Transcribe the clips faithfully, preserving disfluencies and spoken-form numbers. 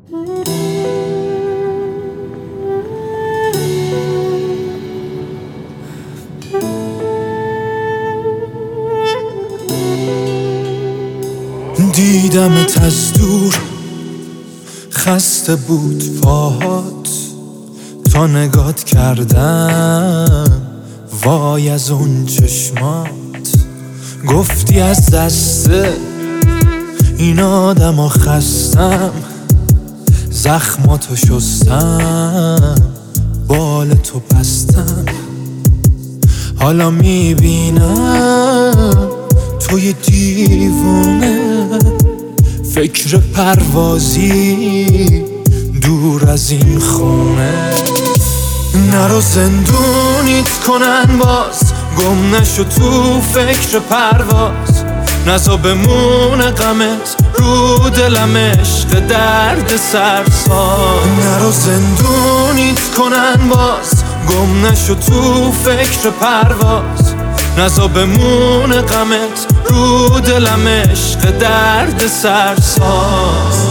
دیدمت از دور، خسته بود پاهات، تا نگات کردم وای از اون چشمات. گفتی از دست این آدم ها خستم، زخماتو شستم، بال تو بستم. حالا میبینم توی دیوونه، فکر پروازی دور از این خونه. نرو زندونیت کنن باز، گم نشو تو فکر پرواز. نزا بمونه غمت رو دلم، عشق درد سرساز. نرو زندونیت کنن باز، گم نشو تو فکر پرواز. نزا بمونه غمت رو دلم، عشق درد سرساز.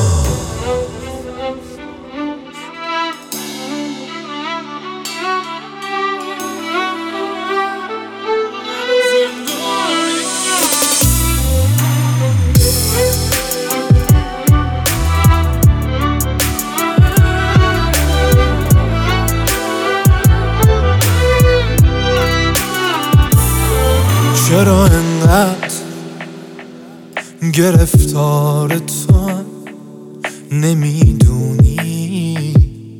چرا انقدر گرفتار تو؟ نمیدونی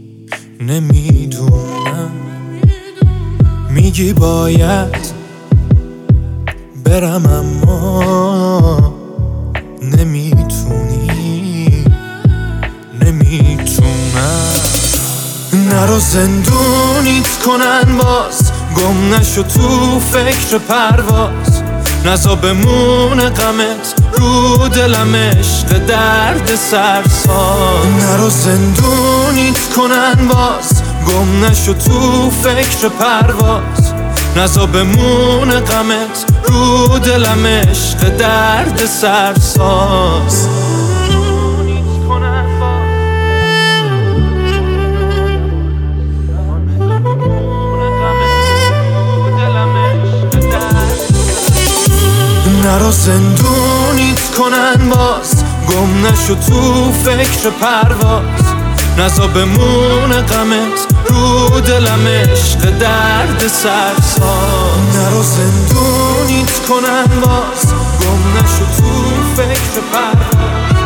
نمیدونم. میگی باید برم اما نمیتونی نمیتونم. نرو زندونیت کنن باز، گم نشو تو فکر پرواز. نزا بمونه غمت رو دلم، عشق درد سرساز. نرو زندونیت کنن باز، گم نشو تو فکر پرواز. نزا بمونه غمت رو دلم، عشق درد سرساز. نرو زندونیت کنن باز، گم نشو تو فکر پرواز. نزا بمونه غمت رو دلم، عشق درد سرساز. نرو زندونیت کنن باز، گم نشو تو فکر پرواز.